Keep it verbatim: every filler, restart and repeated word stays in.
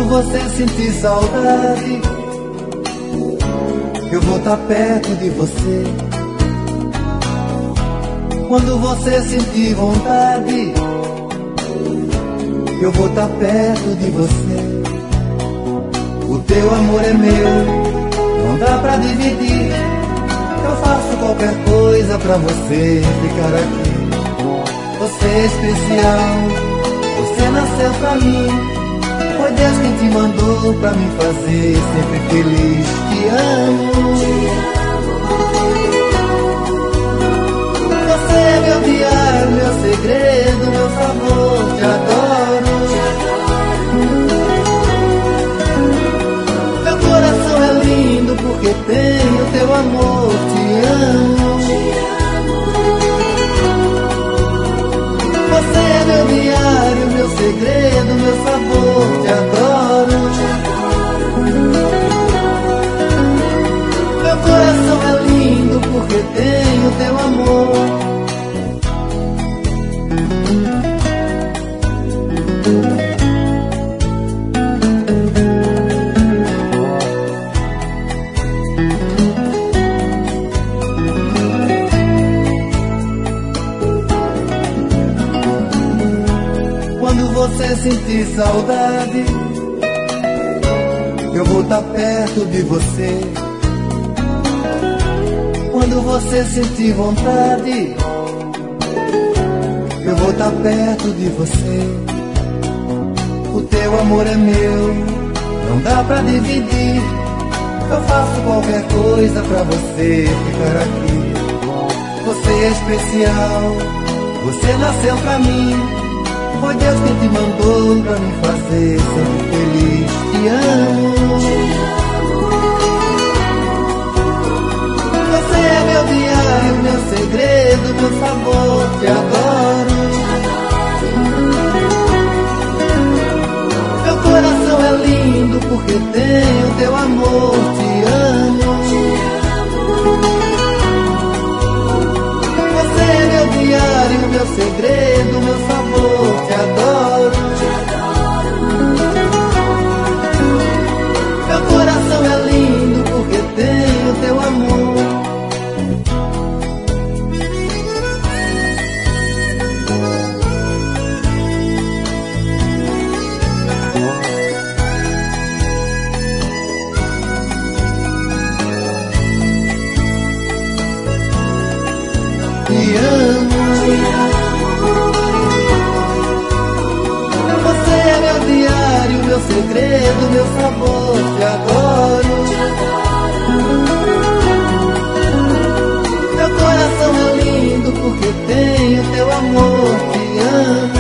você sentir saudade, eu vou estar perto de você. Quando você sentir vontade, eu vou estar perto de você. O teu amor é meu, não dá pra dividir. Eu faço qualquer coisa pra você ficar aqui. Você é especial, você nasceu pra mim. Foi Deus quem te mandou pra me fazer sempre feliz. Te amo, você é meu diário, meu segredo, meu favor. Te adoro, meu coração é lindo porque tenho teu amor. Te amo, você é meu diário, meu segredo, meu sabor. Te adoro, meu coração é lindo porque tenho teu amor. Quando você sentir saudade, eu vou estar perto de você. Quando você sentir vontade, eu vou estar perto de você. O teu amor é meu, não dá pra dividir. Eu faço qualquer coisa pra você ficar aqui. Você é especial, você nasceu pra mim. Foi Deus quem te mandou pra me fazer sempre feliz. Te amo, você é meu diário, meu segredo, meu sabor. Te adoro, meu coração é lindo porque tenho teu amor. Te amo, você é meu diário, meu segredo, meu sabor. Te adoro, meu coração é lindo porque tenho teu amor. Te amo, você é meu diário, meu segredo, meu sabor. Te adoro, meu coração é lindo porque tenho teu amor. Te amo,